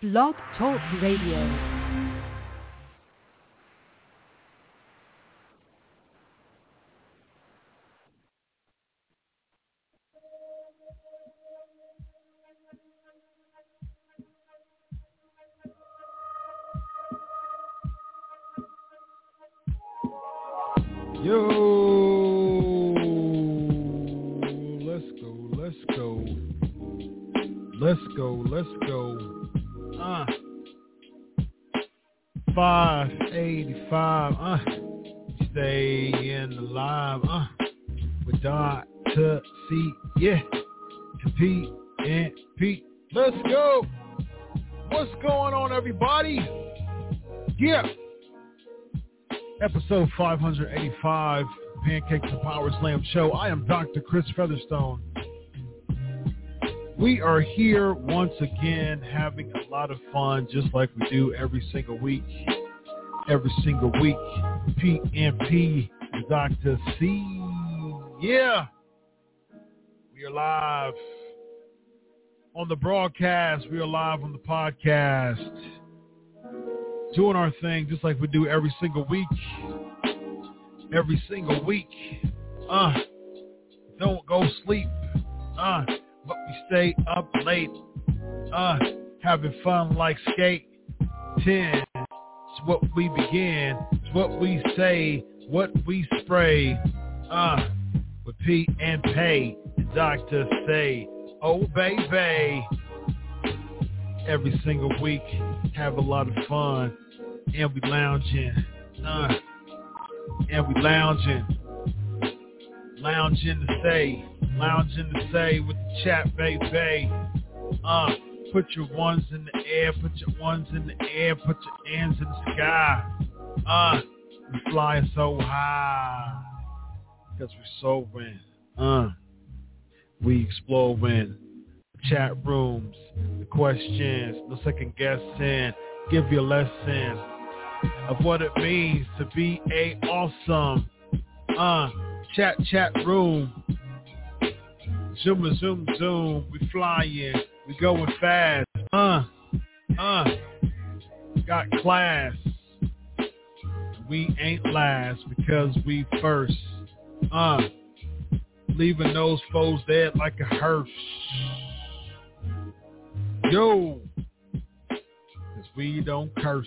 Blog Talk Radio. Yo, let's go. 585, stay in the live, with Dr. C, yeah, and P and P. Let's go. What's going on, everybody? Yeah. Episode 585, Pancakes and Power Slam Show. I am Dr. Chris Featherstone. We are here once again having a lot of fun, just like we do every single week. PNP, Dr. C. Yeah. We are live on the broadcast. We are live on the podcast. Doing our thing just like we do every single week. Don't go sleep. But we stay up late. Having fun like skate 10. It's what we begin. It's what we say. What we spray. With P and Pay. And Dr. Say, oh baby. Every single week, have a lot of fun, and we lounging, lounging to say with the chat, baby. Put your ones in the air, put your hands in the sky. We flying so high, because we're soaring. We exploring. Chat rooms, the questions, no second guessing, give you a lesson of what it means to be a awesome chat room. Zoom, we flying, we going fast, got class, we ain't last because we first, leaving those foes dead like a hearse. Yo, cause we don't curse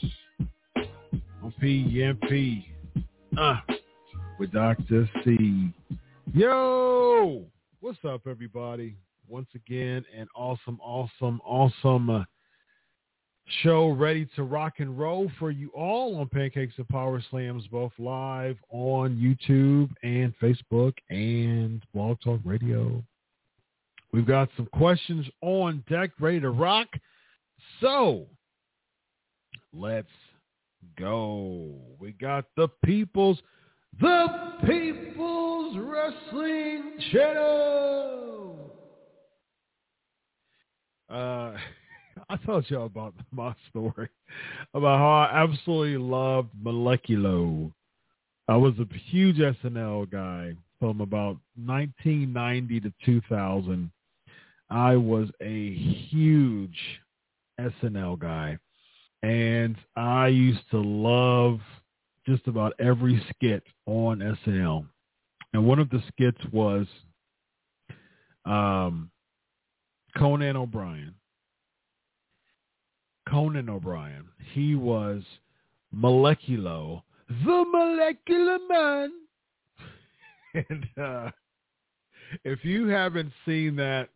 on PNP, with Dr. C. Yo, what's up, everybody? Once again, an awesome show ready to rock and roll for you all on Pancakes and Power Slams, both live on YouTube and Facebook and Blog Talk Radio. We've got some questions on deck, ready to rock. So, let's go. We got the People's Wrestling Channel. I told y'all about my story about how I absolutely loved Moleculo. I was a huge SNL guy from about 1990 to 2000. I was a huge SNL guy, and I used to love just about every skit on SNL. And one of the skits was Conan O'Brien. He was Moleculo, the Molecular Man. And if you haven't seen that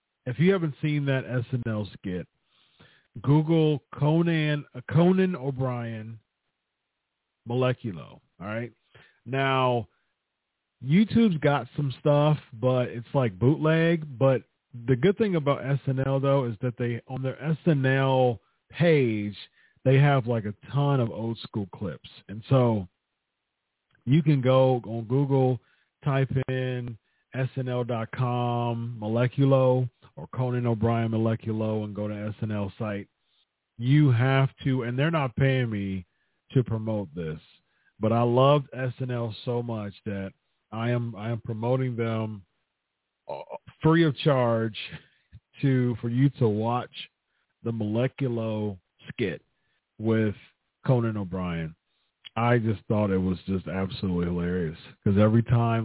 SNL skit, Google Conan O'Brien Moleculo. All right. Now, YouTube's got some stuff, but it's like bootleg. But the good thing about SNL, though, is that they, on their SNL page, they have like a ton of old school clips. And so you can go on Google, type in SNL.com Moleculo or Conan O'Brien Moleculo and go to SNL site. You have to, and they're not paying me to promote this, but I loved SNL so much that I am promoting them free of charge for you to watch the Moleculo skit with Conan O'Brien, I just thought it was just absolutely hilarious because every time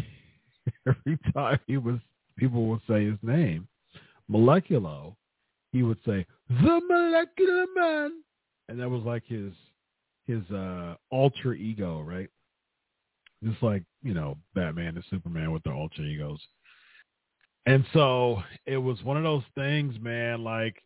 people would say his name, Moleculo, he would say the Molecular Man, and that was like his alter ego, right? Just like, Batman and Superman with their alter egos. And so it was one of those things, man, like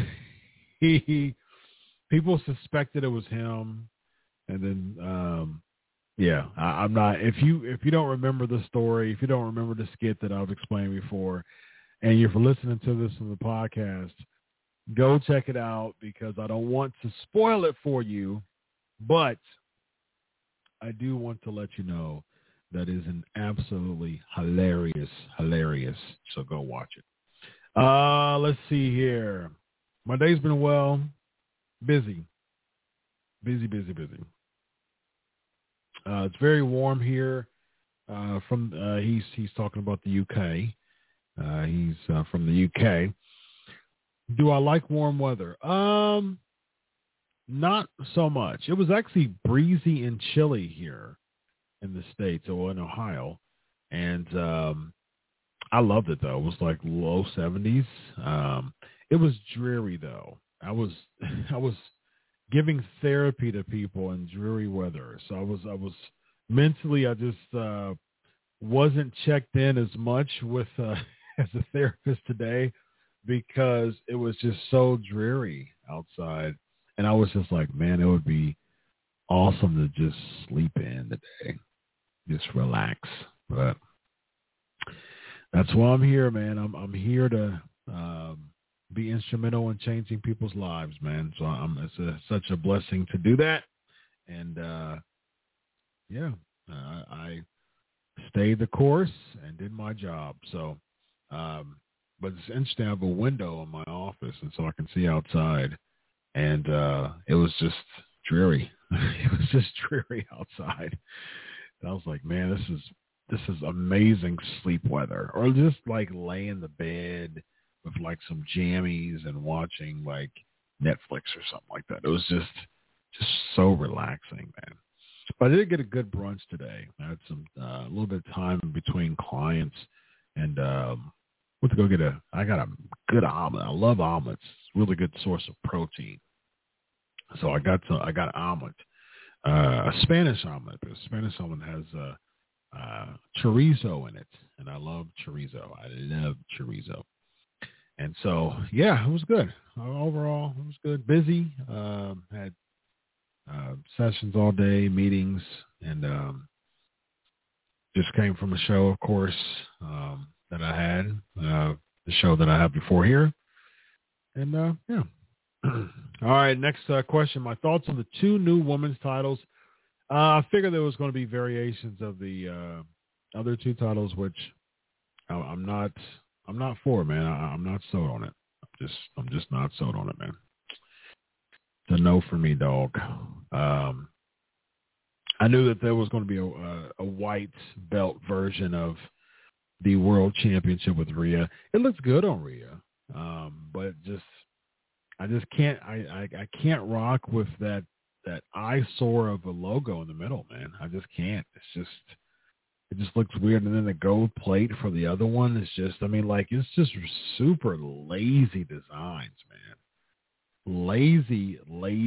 people suspected it was him. And then, I'm not, if you don't remember the story, if you don't remember the skit that I've explained before, and you're listening to this on the podcast, go check it out because I don't want to spoil it for you, but I do want to let you know that is an absolutely hilarious. So go watch it. Let's see here. My day's been busy. It's very warm here. He's talking about the UK. He's from the UK. Do I like warm weather? Not so much. It was actually breezy and chilly here in the States, or in Ohio, and I loved it though. It was like low 70s. It was dreary though. I was giving therapy to people in dreary weather, so I was mentally, I just wasn't checked in as much with as a therapist today because it was just so dreary outside, and I was just like, man, it would be awesome to just sleep in today, just relax. But that's why I'm here, man. I'm here to be instrumental in changing people's lives, man. So it's such a blessing to do that. And I stayed the course and did my job. So, but it's interesting. I have a window in my office, and so I can see outside. And it was just dreary. It was just dreary outside. And I was like, man, this is amazing sleep weather. Or just like lay in the bed with like some jammies and watching like Netflix or something like that. It was just so relaxing, man. But I did get a good brunch today. I had some a little bit of time between clients, and went to go I got a good omelet. I love omelets. It's a really good source of protein. So I got an omelet, a Spanish omelet. The Spanish omelet has chorizo in it, and I love chorizo. I love chorizo. And so, yeah, it was good. Overall, it was good. Busy. Had sessions all day, meetings, and just came from a show, of course, that I had, the show that I had before here. And, yeah. All right, next question. My thoughts on the 2 new women's titles. I figured there was going to be variations of the other 2 titles, which I'm not for, man. I'm not sold on it. I'm just not sold on it, man. It's a no for me, dog. I knew that there was going to be a white belt version of the World Championship with Rhea. It looks good on Rhea, but I just can't. I can't rock with that eyesore of a logo in the middle, man. I just can't. It just looks weird. And then the gold plate for the other one is just, it's just super lazy designs, man. Lazy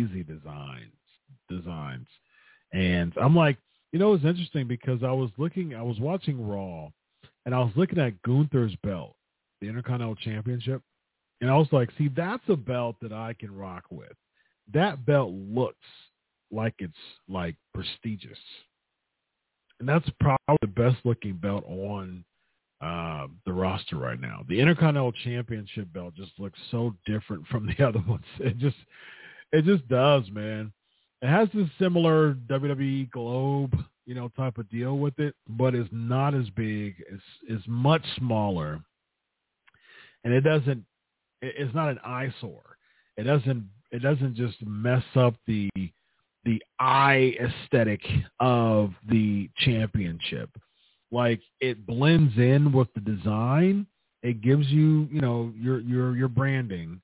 designs. And I'm like, it's interesting because I was watching Raw, and I was looking at Gunther's belt, the Intercontinental Championship. And I was like, see, that's a belt that I can rock with. That belt looks like it's like prestigious. And that's probably the best looking belt on the roster right now. The Intercontinental Championship belt just looks so different from the other ones. It just does, man. It has this similar WWE Globe, type of deal with it, but it's not as big. It's much smaller. And it's not an eyesore. It doesn't just mess up the eye aesthetic of the championship. Like, it blends in with the design. It gives you, your branding,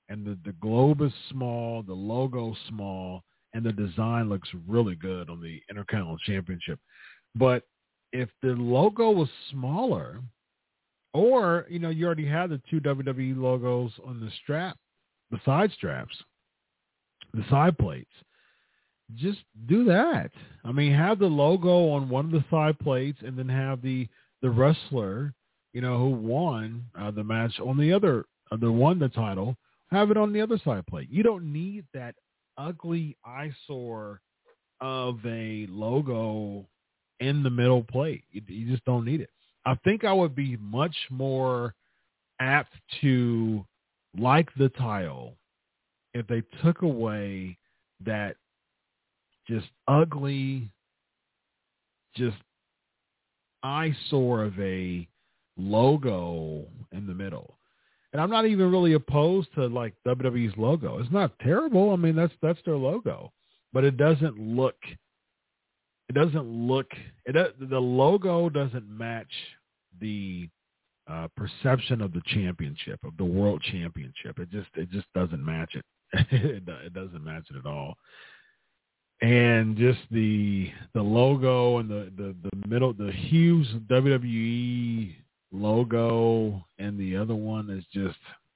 and the globe is small, the logo's small, and the design looks really good on the Intercontinental Championship. But if the logo was smaller, or, you know, you already had the two WWE logos on the strap, the side straps, the side plates, just do that. I mean, have the logo on one of the side plates and then have the wrestler, you know, who won the match on the other, won the title, have it on the other side plate. You don't need that ugly eyesore of a logo in the middle plate. You just don't need it. I think I would be much more apt to like the title if they took away that just ugly, just eyesore of a logo in the middle. And I'm not even really opposed to like WWE's logo. It's not terrible. I mean, that's their logo, but it doesn't look. The logo doesn't match the perception of the championship, of the world championship. It just doesn't match it. It doesn't match it at all. And just the logo and the middle, the huge WWE logo, and the other one is just,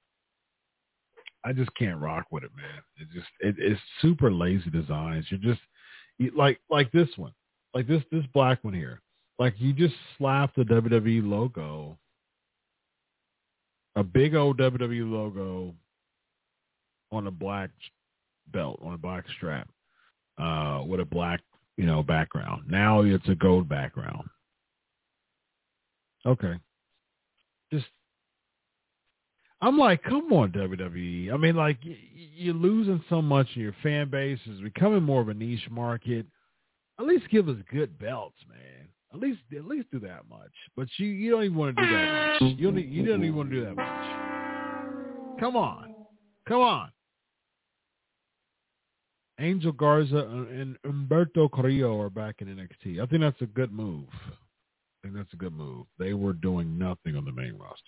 I just can't rock with it, man. It's super lazy designs. Like this one, like this black one here. Like you just slap the WWE logo, a big old WWE logo on a black belt, on a black strap, with a black, you know, background. Now it's a gold background. Okay. I'm like, come on, WWE. I mean, like, you're losing so much of your fan base. It's becoming more of a niche market. At least give us good belts, man. At least do that much. But you don't even want to do that much. You don't even want to do that much. Come on. Angel Garza and Humberto Carrillo are back in NXT. I think that's a good move. They were doing nothing on the main roster.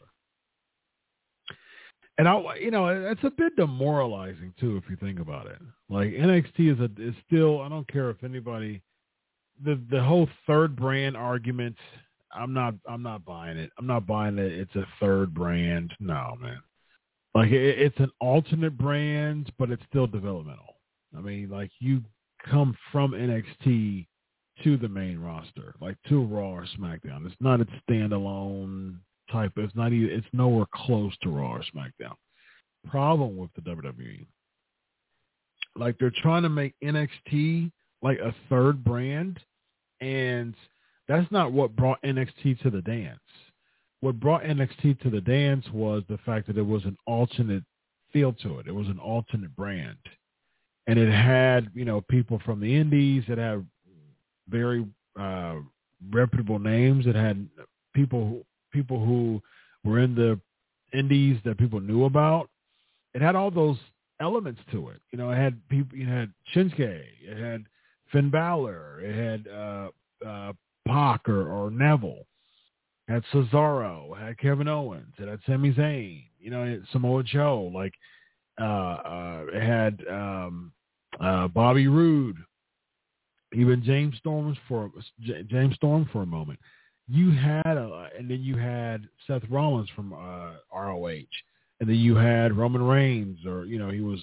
And it's a bit demoralizing too if you think about it. Like NXT is still, I don't care if anybody, the whole third brand argument, I'm not buying it. I'm not buying it. It's a third brand. No, man. Like it's an alternate brand, but it's still developmental. I mean, like you come from NXT to the main roster, like to Raw or SmackDown. It's not a standalone type. It's nowhere close to Raw or SmackDown. Problem with the WWE, like they're trying to make NXT like a third brand, and that's not what brought NXT to the dance. What brought NXT to the dance was the fact that it was an alternate feel to it. It was an alternate brand, and it had, you know, people from the indies. It had very reputable names. It had people who were in the indies that people knew about. It had all those elements to it. You know, it had people. It had Shinsuke. It had Finn Balor. It had Pac or Neville. It had Cesaro. It had Kevin Owens. It had Sami Zayn. You know, it had Samoa Joe. Like it had Bobby Roode. Even James Storm for a moment. You had, and then you had Seth Rollins from ROH, and then you had Roman Reigns, or you know, he was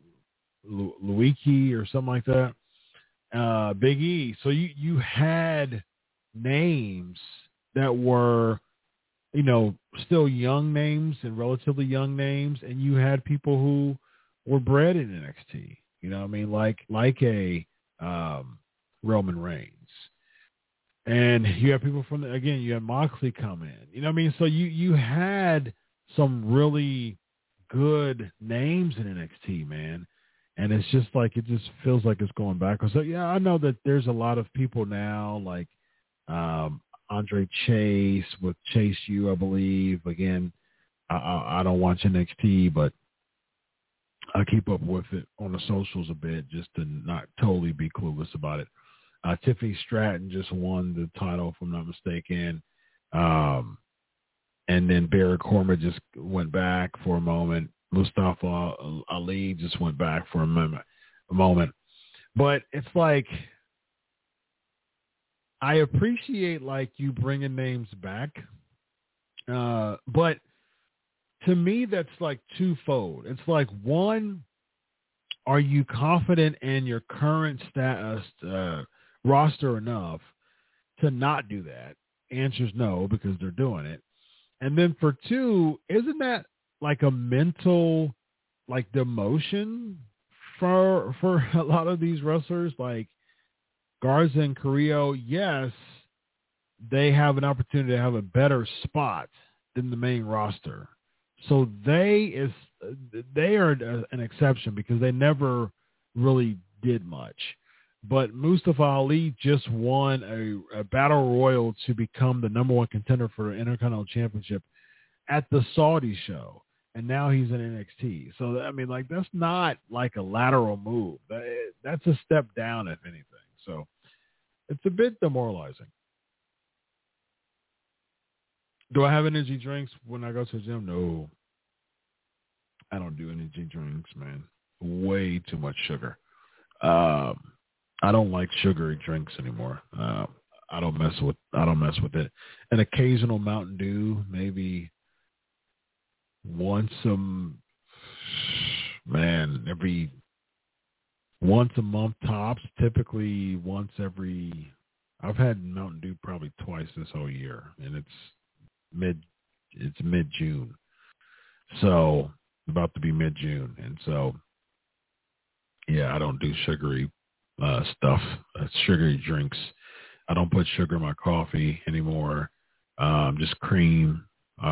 Luiki or something like that. Big E. So you had names that were, you know, still young names and relatively young names, and you had people who were bred in NXT. You know what I mean? Like a Roman Reigns. And you have people from you had Moxley come in. You know what I mean? So you had some really good names in NXT, man. And it's just like, it just feels like it's going backwards. So yeah, I know that there's a lot of people now, like Andre Chase with Chase U, I believe. Again, I don't watch NXT, but I keep up with it on the socials a bit just to not totally be clueless about it. Tiffany Stratton just won the title, if I'm not mistaken. And then Barry Corman just went back for a moment. Mustafa Ali just went back for a moment. But it's like, I appreciate like you bringing names back. But to me, that's like twofold. It's like, one, are you confident in your current status, roster enough to not do that? Answer's no, because they're doing it. And then for two, isn't that like a mental, like, demotion for a lot of these wrestlers? Like Garza and Carrillo, yes, they have an opportunity to have a better spot than the main roster. So they are an exception because they never really did much. But Mustafa Ali just won a battle royal to become the number one contender for the Intercontinental Championship at the Saudi show. And now he's in NXT. So, I mean, like, that's not like a lateral move. That's a step down, if anything. So it's a bit demoralizing. Do I have energy drinks when I go to the gym? No. I don't do energy drinks, man. Way too much sugar. I don't like sugary drinks anymore. I don't mess with it. An occasional Mountain Dew, maybe every once a month tops. Typically once every. I've had Mountain Dew probably twice this whole year, and it's mid-June. So about to be mid-June, and so yeah, I don't do sugary stuff, sugary drinks. I don't put sugar in my coffee anymore. Just cream.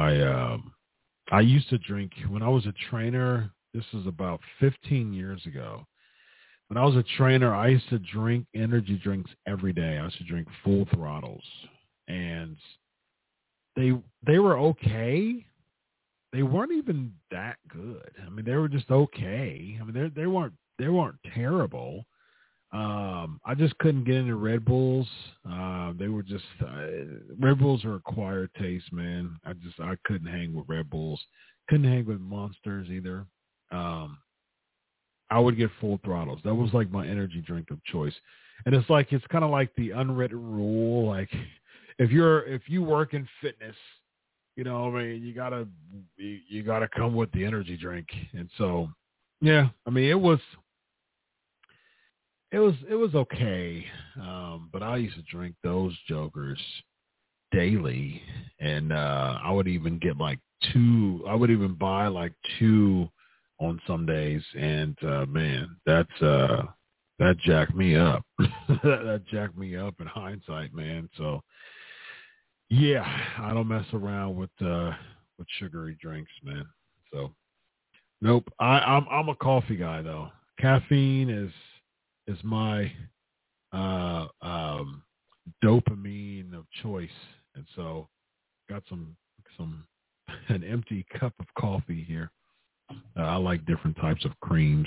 I used to drink when I was a trainer. This is about 15 years ago. When I was a trainer, I used to drink energy drinks every day. I used to drink Full Throttles, and they were okay. They weren't even that good. I mean, they were just okay. I mean, they weren't terrible. I just couldn't get into Red Bulls. They were just Red Bulls are acquired taste, man. I couldn't hang with Red Bulls. Couldn't hang with Monsters either. I would get Full Throttles. That was like my energy drink of choice. And it's kind of like the unwritten rule. Like if you work in fitness, you know, I mean, you gotta come with the energy drink. And so, yeah, I mean, it was okay. But I used to drink those jokers daily, and I would even get like two. I would even buy like two on some days, and man, that jacked me up. That jacked me up in hindsight, man. So yeah, I don't mess around with sugary drinks, man. So nope. I'm a coffee guy though. Caffeine is my dopamine of choice, and so got some an empty cup of coffee here. I like different types of creams.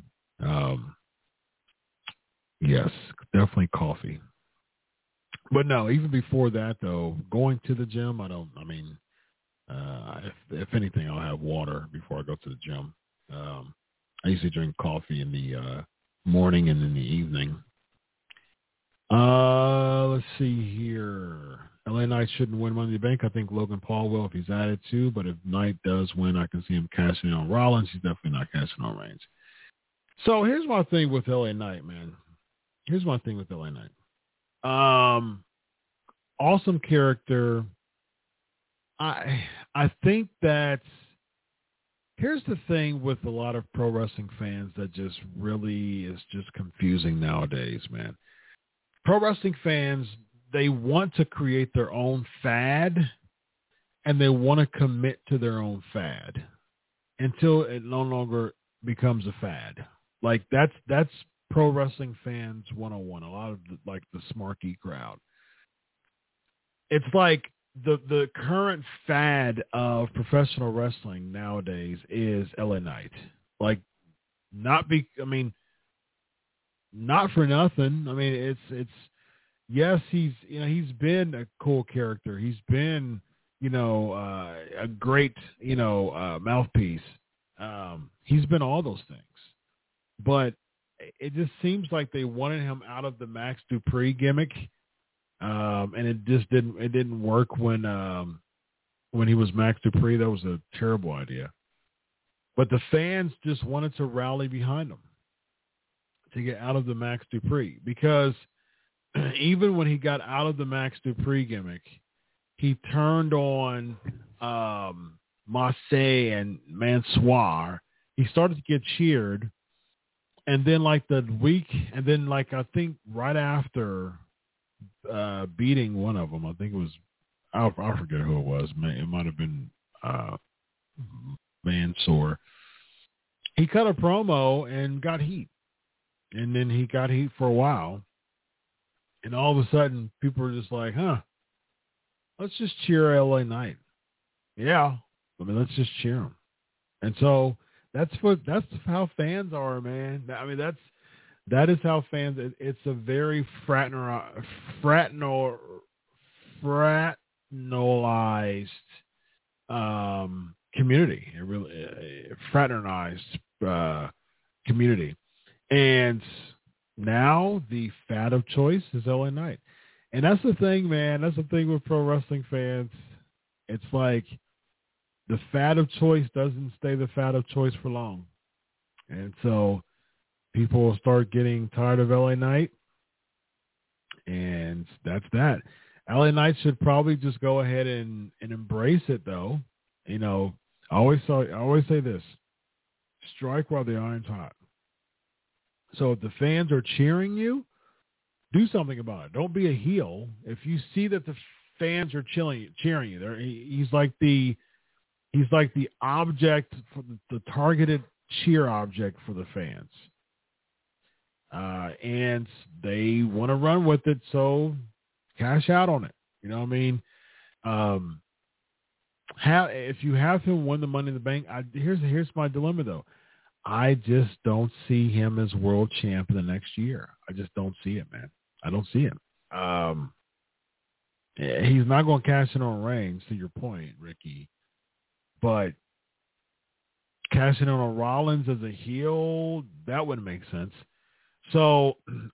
Yes, definitely coffee. But no, even before that though, going to the gym, if anything, I'll have water before I go to the gym. I usually drink coffee in the morning and in the evening. Let's see here. LA Knight shouldn't win Money in the Bank. I think Logan Paul will if he's added to, but if Knight does win, I can see him cashing in on Rollins. He's definitely not cashing on Reigns. So here's my thing with LA Knight, man. Here's my thing with LA Knight. Awesome character. I think that here's the thing with a lot of pro wrestling fans that just really is just confusing nowadays, man. Pro wrestling fans, they want to create their own fad, and they want to commit to their own fad until it no longer becomes a fad. Like that's pro wrestling fans 101. A lot of the smarky crowd. It's like the current fad of professional wrestling nowadays is LA Knight. Like, not for nothing. I mean, it's yes, he's been a cool character. He's been, a great, mouthpiece. He's been all those things. But it just seems like they wanted him out of the Max Dupree gimmick, and it just didn't work when he was Max Dupree. That was a terrible idea. But the fans just wanted to rally behind him to get out of the Max Dupree, because even when he got out of the Max Dupree gimmick, he turned on Marseille and Mansoir. He started to get cheered. And then I think right after beating one of them, I think it was, I forget who it was. It might have been Mansoor. He cut a promo and got heat. And then he got heat for a while. And all of a sudden, people were just like, let's just cheer LA Knight. Yeah. I mean, let's just cheer him. And so that's how fans are, man. I mean, that is how fans, it's a very fraternized community. It really fraternized community. And now the fad of choice is LA Knight. And that's the thing, man. That's the thing with pro wrestling fans. It's like the fad of choice doesn't stay the fad of choice for long. And so people will start getting tired of LA Knight. And that's that. LA Knight should probably just go ahead and embrace it, though. You know, I always say this: strike while the iron's hot. So if the fans are cheering you, do something about it. Don't be a heel. If you see that the fans are cheering you, he's like the object, for the targeted cheer object for the fans. And they want to run with it, so cash out on it. You know what I mean? If you have him win the Money in the Bank, here's my dilemma, though. I just don't see him as world champ in the next year. I just don't see it, man. I don't see it. He's not going to cash in on Reigns, to your point, Ricky. But cashing in on Rollins as a heel, that wouldn't make sense. So,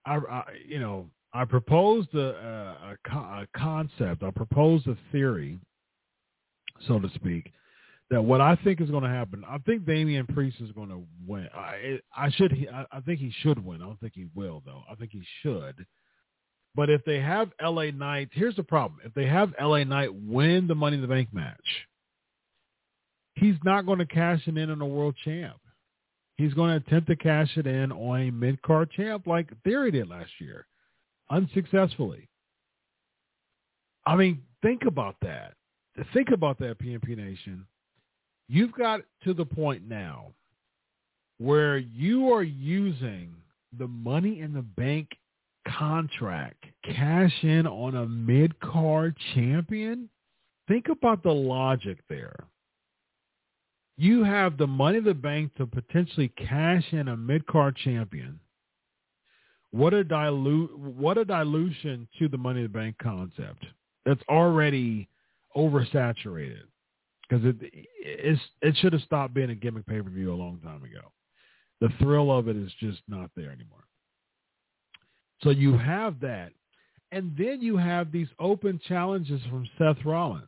I proposed a concept. I proposed a theory, so to speak, that what I think is going to happen. I think Damian Priest is going to win. I think he should win. I don't think he will, though. I think he should. But if they have LA Knight, here's the problem. If they have LA Knight win the Money in the Bank match, he's not going to cash it in on a world champ. He's going to attempt to cash it in on a mid-card champ like Theory did last year, unsuccessfully. I mean, think about that. Think about that, PNP Nation. You've got to the point now where you are using the Money in the Bank contract, cash in on a mid-card champion. Think about the logic there. You have the Money in the Bank to potentially cash in a mid-card champion. What a dilution to the Money in the Bank concept. That's already oversaturated, because it should have stopped being a gimmick pay-per-view a long time ago. The thrill of it is just not there anymore. So you have that. And then you have these open challenges from Seth Rollins.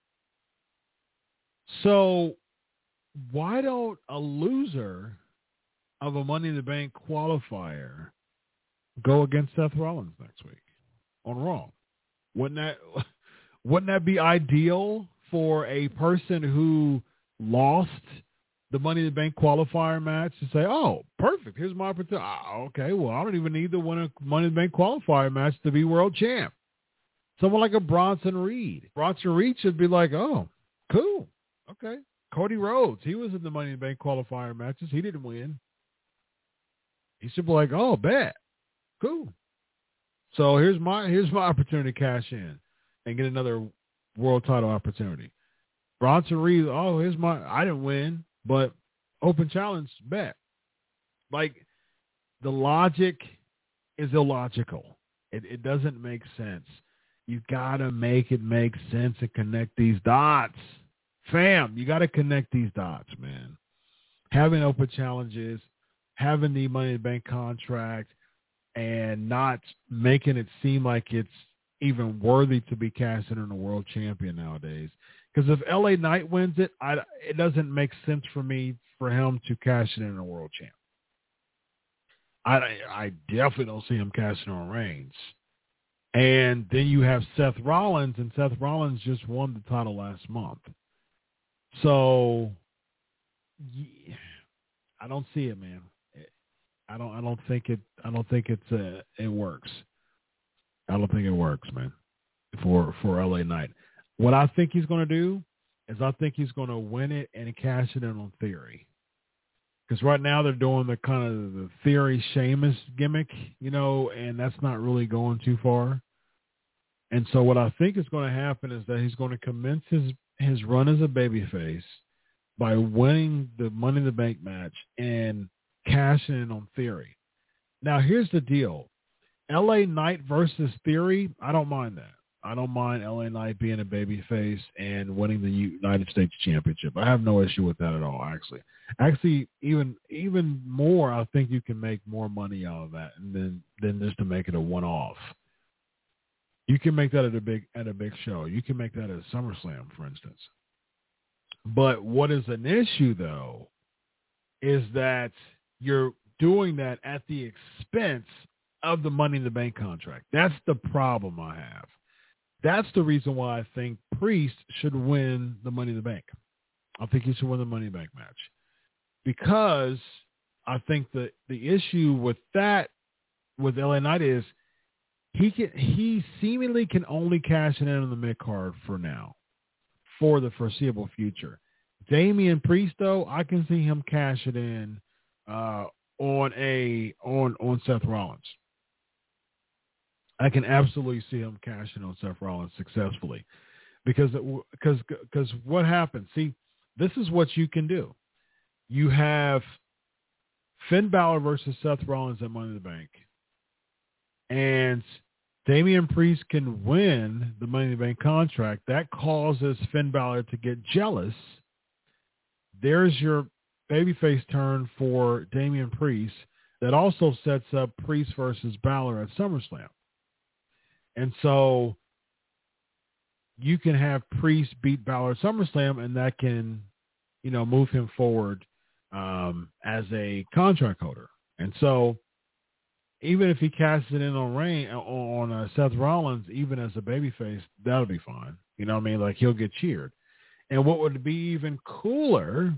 So why don't a loser of a Money in the Bank qualifier go against Seth Rollins next week on Raw? Wouldn't that be ideal for a person who lost the Money in the Bank qualifier match to say, oh, perfect, here's my opportunity. Okay, well, I don't even need to win a Money in the Bank qualifier match to be world champ. Someone like a Bronson Reed. Bronson Reed should be like, oh, cool, okay. Cody Rhodes, he was in the Money in the Bank qualifier matches. He didn't win. He should be like, oh, bet. Cool. So here's my opportunity to cash in and get another world title opportunity. Bronson Reed, oh, I didn't win, but open challenge, bet. Like, the logic is illogical. It doesn't make sense. You got to make it make sense and connect these dots. Fam, you got to connect these dots, man. having open challenges, having the Money in the Bank contract, and not making it seem like it's even worthy to be cashing in a world champion nowadays. Because if LA Knight wins it, it doesn't make sense for me for him to cash it in a world champ. I definitely don't see him cashing on Reigns. And then you have Seth Rollins, and Seth Rollins just won the title last month. So yeah, I don't see it, man. I don't think it works. I don't think it works, man, for LA Knight. What I think he's going to do is I think he's going to win it and cash it in on Theory. Because right now they're doing the kind of the Theory Sheamus gimmick, and that's not really going too far. And so what I think is going to happen is that he's going to commence his run as a babyface by winning the Money in the Bank match and cashing in on Theory. Now, here's the deal. LA Knight versus Theory, I don't mind that. I don't mind LA Knight being a babyface and winning the United States Championship. I have no issue with that at all, actually. Actually, even more, I think you can make more money out of that than just to make it a one-off. You can make that at a big show. You can make that at SummerSlam, for instance. But what is an issue, though, is that you're doing that at the expense of the Money in the Bank contract. That's the problem I have. That's the reason why I think Priest should win the Money in the Bank. I think he should win the Money in the Bank match. Because I think the issue with that, with LA Knight, is he seemingly can only cash it in on the mid-card for now, for the foreseeable future. Damian Priest, though, I can see him cash it in on Seth Rollins. I can absolutely see him cashing on Seth Rollins successfully, because what happens? See, this is what you can do. You have Finn Balor versus Seth Rollins at Money in the Bank, and Damian Priest can win the Money in the Bank contract. That causes Finn Balor to get jealous. There's your babyface turn for Damian Priest. That also sets up Priest versus Balor at SummerSlam. And so you can have Priest beat Balor at SummerSlam, and that can, move him forward as a contract holder. And so even if he cashes it in on Seth Rollins, even as a babyface, that'll be fine. You know what I mean? Like, he'll get cheered. And what would be even cooler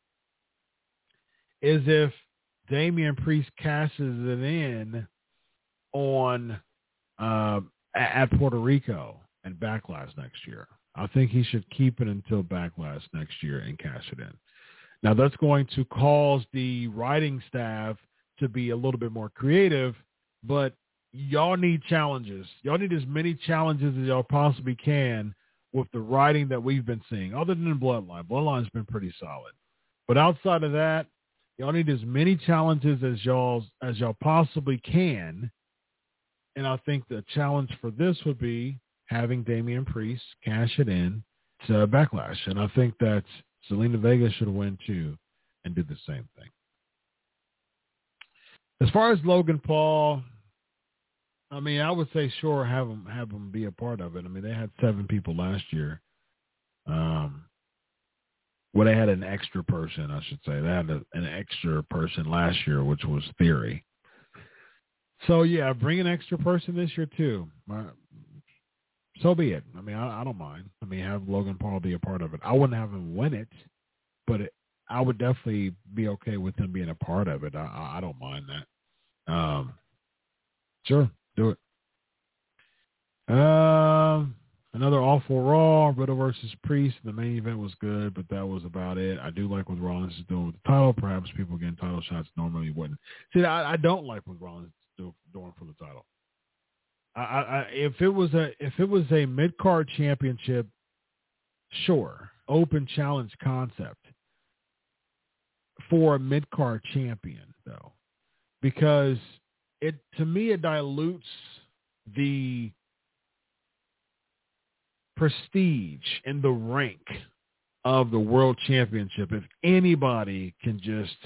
is if Damian Priest cashes it in on at Puerto Rico and Backlash next year. I think he should keep it until Backlash next year and cash it in. Now, that's going to cause the writing staff to be a little bit more creative, but y'all need challenges. Y'all need as many challenges as y'all possibly can with the writing that we've been seeing, other than Bloodline. Bloodline's been pretty solid. But outside of that, y'all need as many challenges as y'all possibly can. And I think the challenge for this would be having Damian Priest cash it in to Backlash. And I think that Zelina Vega should win too and do the same thing. As far as Logan Paul, I mean, I would say sure, have him be a part of it. I mean, they had 7 people last year. Well, they had an extra person, I should say. They had an extra person last year, which was Theory. So, yeah, bring an extra person this year, too. So be it. I mean, I don't mind. I mean, have Logan Paul be a part of it. I wouldn't have him win it, but I would definitely be okay with him being a part of it. I don't mind that. Sure, do it. Another awful Raw, Riddle versus Priest. The main event was good, but that was about it. I do like what Rollins is doing with the title. Perhaps people getting title shots normally wouldn't. See, I don't like what Rollins is doing for the title. If it was a mid-card championship, sure, open challenge concept for a mid-card champion, though, because to me it dilutes the prestige and the rank of the world championship if anybody can just,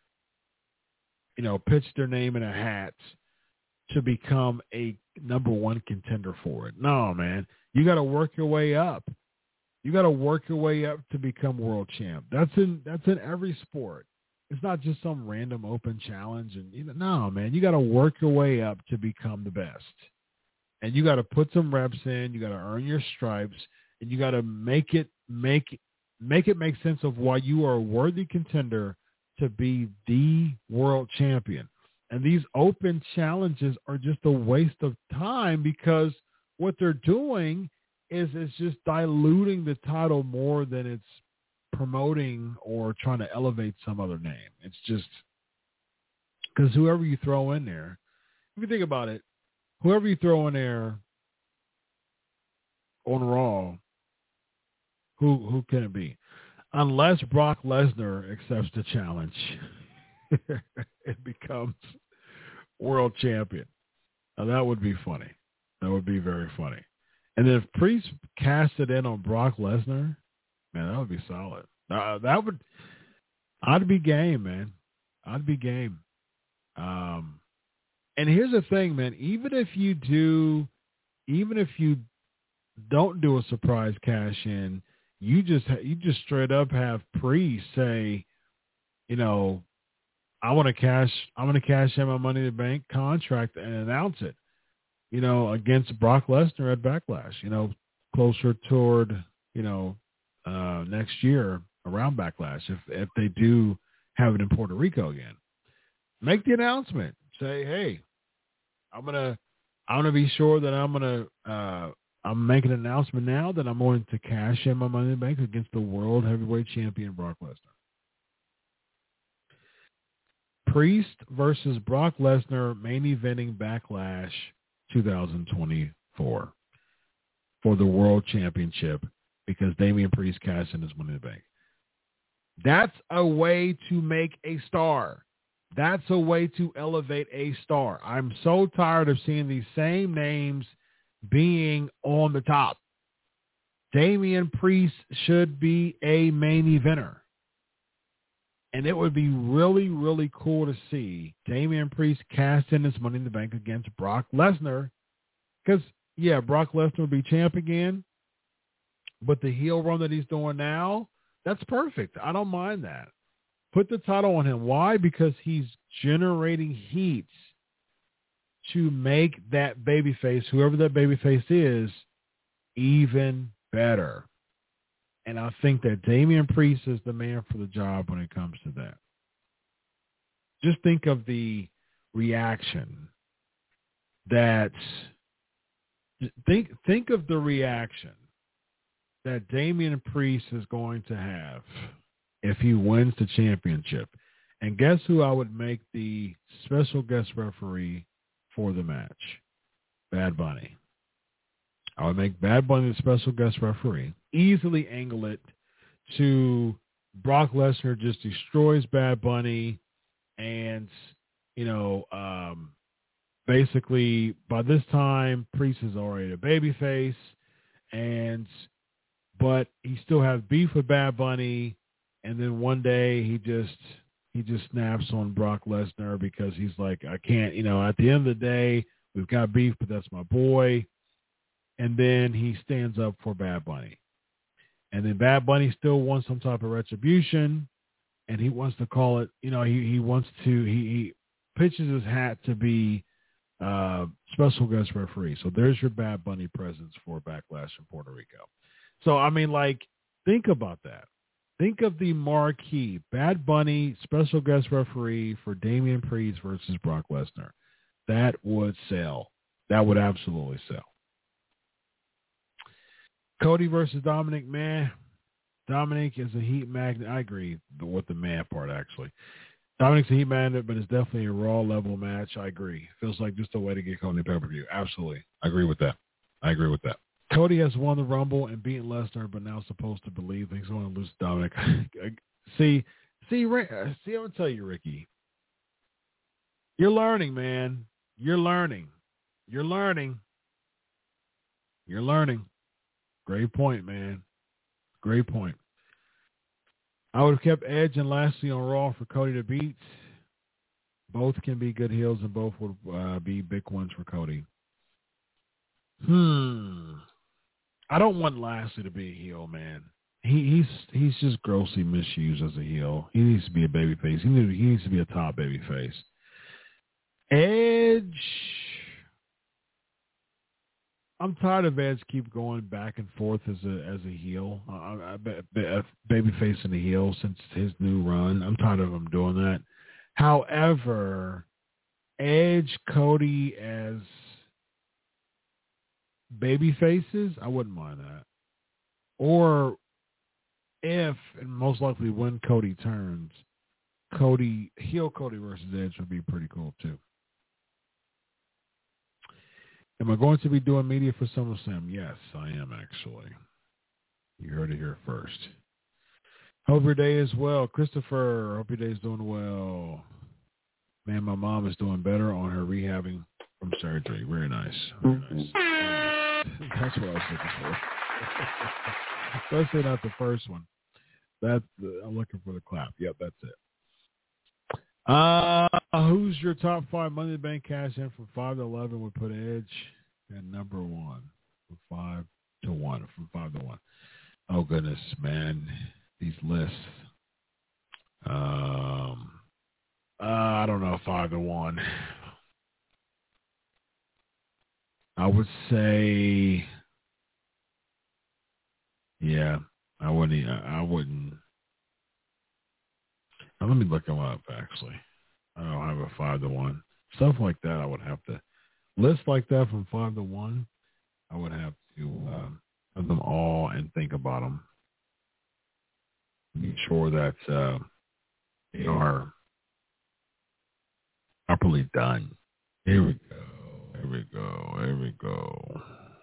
pitch their name in a hat to become a number one contender for it. No, man. You got to work your way up. You got to work your way up to become world champ. That's in every sport. It's not just some random open challenge. And no, man, you got to work your way up to become the best. And you got to put some reps in. You got to earn your stripes, and you got to make it make sense of why you are a worthy contender to be the world champion. And these open challenges are just a waste of time because what they're doing is it's just diluting the title more than it's promoting or trying to elevate some other name. It's just because whoever you throw in there, if you think about it, whoever you throw in there on Raw, who can it be? Unless Brock Lesnar accepts the challenge, it becomes world champion. Now, that would be funny. That would be very funny. And then if Priest cast it in on Brock Lesnar, man, that would be solid. I'd be game, man. I'd be game. And here's the thing, man. Even if you don't do a surprise cash in, you just straight up have Priest say, I want to cash in my Money in the Bank contract and announce it, against Brock Lesnar at Backlash, closer toward, next year around Backlash, if they do have it in Puerto Rico again. Make the announcement. Say, hey, I'm gonna be sure that I'm making an announcement now that I'm going to cash in my Money in the Bank against the world heavyweight champion Brock Lesnar. Priest versus Brock Lesnar main eventing Backlash 2024 for the world championship because Damian Priest cashed in his Money in the Bank. That's a way to make a star. That's a way to elevate a star. I'm so tired of seeing these same names being on the top. Damian Priest should be a main eventer. And it would be really, really cool to see Damian Priest cast in his Money in the Bank against Brock Lesnar. Because, yeah, Brock Lesnar will be champ again. But the heel run that he's doing now, that's perfect. I don't mind that. Put the title on him. Why? Because he's generating heat to make that babyface, whoever that babyface is, even better. And I think that Damian Priest is the man for the job when it comes to that. Just think of the reaction think of the reaction that Damian Priest is going to have if he wins the championship. And guess who I would make the special guest referee for the match? Bad Bunny. I would make Bad Bunny the special guest referee, easily angle it to Brock Lesnar just destroys Bad Bunny, and, basically by this time, Priest is already a babyface, but he still has beef with Bad Bunny, and then one day he just snaps on Brock Lesnar because he's like, I can't, at the end of the day, we've got beef, but that's my boy. And then he stands up for Bad Bunny. And then Bad Bunny still wants some type of retribution, and he wants to call it, he pitches his hat to be special guest referee. So there's your Bad Bunny presence for Backlash in Puerto Rico. So, think about that. Think of the marquee Bad Bunny special guest referee for Damian Priest versus Brock Lesnar. That would sell. That would absolutely sell. Cody versus Dominic, man. Dominic is a heat magnet. I agree with the man part, actually. Dominic's a heat magnet, but it's definitely a Raw level match. I agree. Feels like just a way to get Cody pay-per-view. Absolutely. I agree with that. Cody has won the Rumble and beaten Lesnar, but now supposed to believe he's going to lose to Dominic. See, I'm going to tell you, Ricky. You're learning, man. You're learning. Great point, man. Great point. I would have kept Edge and Lashley on Raw for Cody to beat. Both can be good heels, and both would be big ones for Cody. I don't want Lashley to be a heel, man. He's just grossly misused as a heel. He needs to be a babyface. He needs to be a top babyface. Edge, I'm tired of Edge keep going back and forth as a heel, a babyface and a heel since his new run. I'm tired of him doing that. However, Edge, Cody as baby faces, I wouldn't mind that. Or if, and most likely when Cody turns, heel Cody versus Edge would be pretty cool too. Am I going to be doing media for SummerSlam? Yes, I am actually. You heard it here first. Hope your day is well. Christopher, hope your day is doing well. Man, my mom is doing better on her rehabbing from surgery. Very nice. Very nice. That's what I was looking for. Especially not the first one. I'm looking for the clap. Yep, that's it. Who's your top 5 Money in the Bank cash in from 5 to 11 would put Edge at number 1 from 5 to 1 from 5 to 1. Oh goodness, man, these lists. I don't know, 5 to 1. I would say, yeah, I wouldn't. Let me look them up. Actually, I don't have a 5 to 1. Stuff like that, I would have to list like that from 5 to 1. I would have to have them all and think about them. Be sure that they are properly done. Here we go. Here we go. Here we go.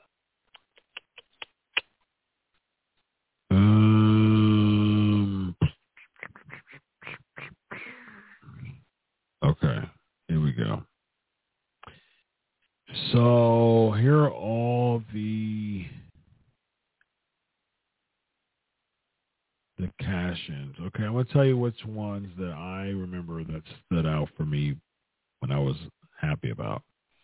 Okay. Here we go. So here are all the cash-ins. Okay, I'm going to tell you which ones that I remember that stood out for me when I was happy about.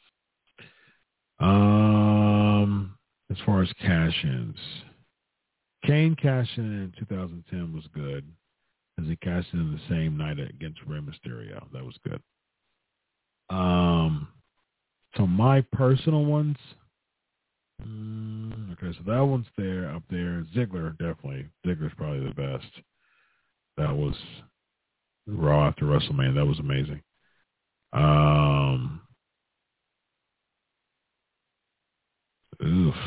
As far as cash-ins, Kane cashing in 2010 was good, as he cashed in the same night against Rey Mysterio. That was good. So my personal ones, okay, so that one's there, up there. Ziggler, definitely. Ziggler's probably the best. That was Raw after WrestleMania. That was amazing. Oof.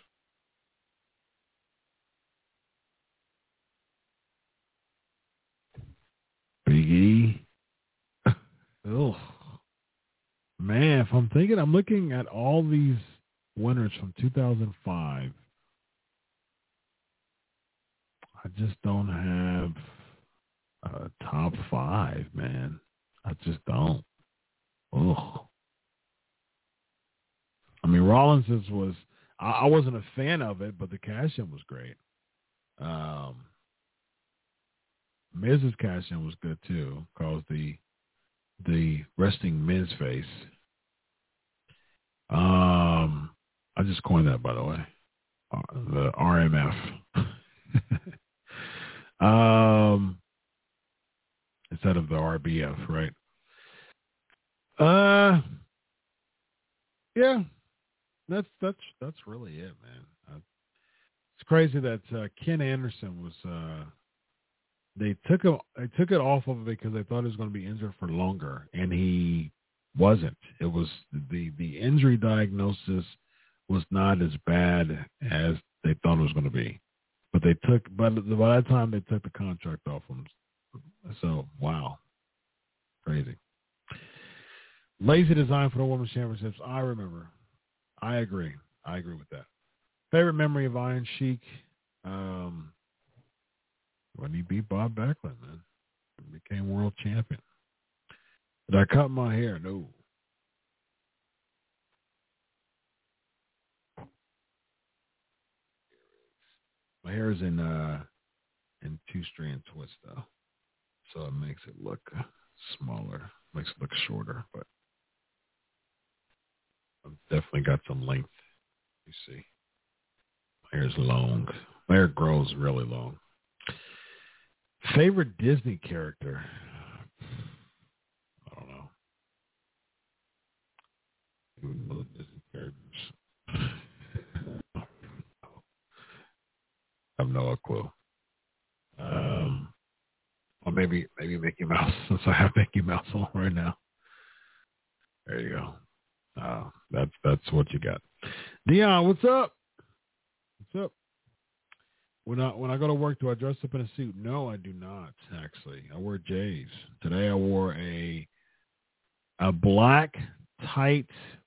Big E. Ugh. Man, if I'm looking at all these winners from 2005. I just don't have a top 5, man. I just don't. Ugh. I mean, Rollins's was, I wasn't a fan of it, but the cash-in was great. Miz's cash-in was good, too, because the resting Miz face. I just coined that, by the way. The RMF. Instead of the RBF, right? Yeah. That's really it, man. It's crazy that Ken Anderson was. They took it off of it because they thought he was going to be injured for longer, and he wasn't. It was the injury diagnosis was not as bad as they thought it was going to be. But by that time they took the contract off him. So wow, crazy. Lazy design for the Women's Championships. I remember. I agree with that. Favorite memory of Iron Sheik? When he beat Bob Backlund, man. He became world champion. Did I cut my hair? No. My hair is in and 2-strand twist though, so it makes it look smaller, makes it look shorter. But I've definitely got some length. You see, my hair's long. My hair grows really long. Favorite Disney character? I don't know. Disney characters. I have no clue. Or maybe Mickey Mouse, since I have Mickey Mouse on right now. There you go. That's what you got. Dion, what's up? What's up? When I go to work, do I dress up in a suit? No, I do not. Actually, I wear J's. Today I wore a black tight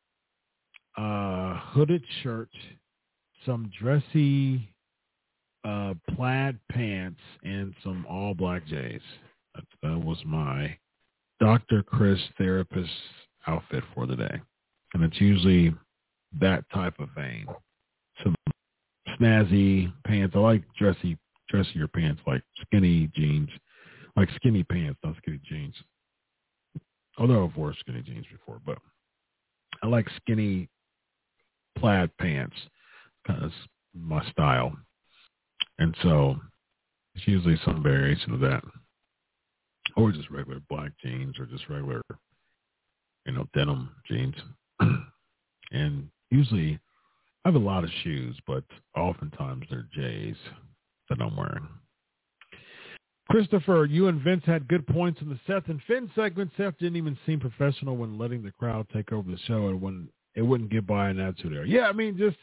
hooded shirt, some dressy plaid pants, and some all black J's. That was my Dr. Chris therapist outfit for the day. And it's usually that type of vein. Some snazzy pants. I like dressier pants, like skinny jeans, like skinny pants, not skinny jeans. Although I've worn skinny jeans before, but I like skinny plaid pants. Kind of my style. And so it's usually some variation of that. Or just regular black jeans or just regular, denim jeans. And usually I have a lot of shoes, but oftentimes they're J's that I'm wearing. Christopher, you and Vince had good points in the Seth and Finn segment. Seth didn't even seem professional when letting the crowd take over the show, and when it wouldn't get by an attitude there. Yeah, I mean, just